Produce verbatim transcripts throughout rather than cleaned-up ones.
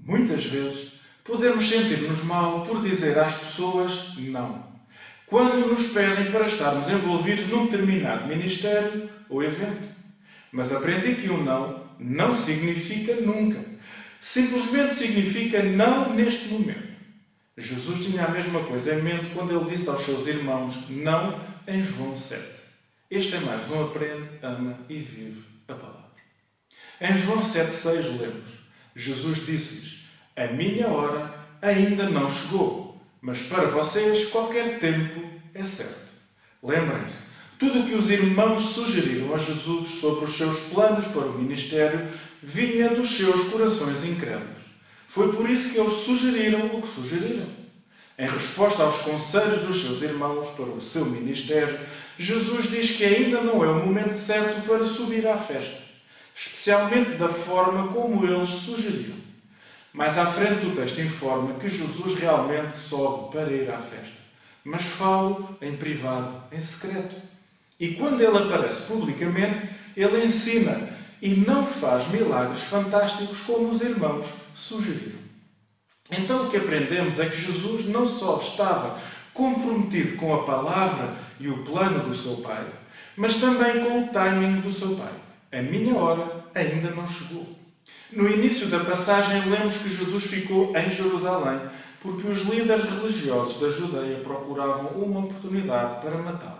Muitas vezes podemos sentir-nos mal por dizer às pessoas não, quando nos pedem para estarmos envolvidos num determinado ministério ou evento. Mas aprendi que o não não significa nunca. Simplesmente significa não neste momento. Jesus tinha a mesma coisa em mente quando ele disse aos seus irmãos não em João sete. Este é mais um aprende, ama e vive a palavra. Em João sete, seis lemos: Jesus disse-lhes: a minha hora ainda não chegou, mas para vocês qualquer tempo é certo. Lembrem-se, tudo o que os irmãos sugeriram a Jesus sobre os seus planos para o ministério vinha dos seus corações incrédulos. Foi por isso que eles sugeriram o que sugeriram. Em resposta aos conselhos dos seus irmãos para o seu ministério, Jesus diz que ainda não é o momento certo para subir à festa, especialmente da forma como eles sugeriram. Mais à frente do texto informa que Jesus realmente sobe para ir à festa, mas fala em privado, em secreto. E quando ele aparece publicamente, ele ensina e não faz milagres fantásticos como os irmãos sugeriram. Então o que aprendemos é que Jesus não só estava comprometido com a palavra e o plano do seu Pai, mas também com o timing do seu Pai. A minha hora ainda não chegou. No início da passagem lemos que Jesus ficou em Jerusalém porque os líderes religiosos da Judeia procuravam uma oportunidade para matá-lo.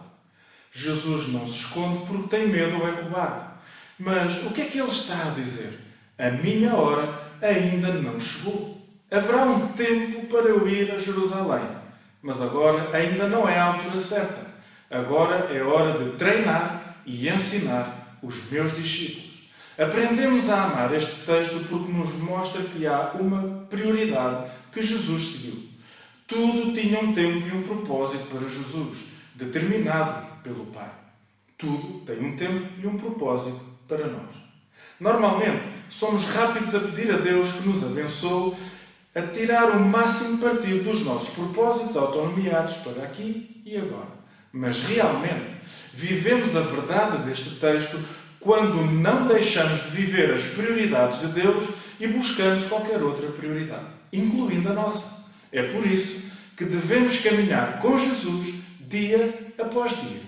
Jesus não se esconde porque tem medo ou é cobarde. Mas o que é que ele está a dizer? A minha hora ainda não chegou. Haverá um tempo para eu ir a Jerusalém, mas agora ainda não é a altura certa. Agora é hora de treinar e ensinar os meus discípulos. Aprendemos a amar este texto porque nos mostra que há uma prioridade que Jesus seguiu. Tudo tinha um tempo e um propósito para Jesus, determinado pelo Pai. Tudo tem um tempo e um propósito para nós. Normalmente, somos rápidos a pedir a Deus que nos abençoe, a tirar o máximo partido dos nossos propósitos autonomiados para aqui e agora. Mas realmente, vivemos a verdade deste texto quando não deixamos de viver as prioridades de Deus e buscamos qualquer outra prioridade, incluindo a nossa. É por isso que devemos caminhar com Jesus dia após dia.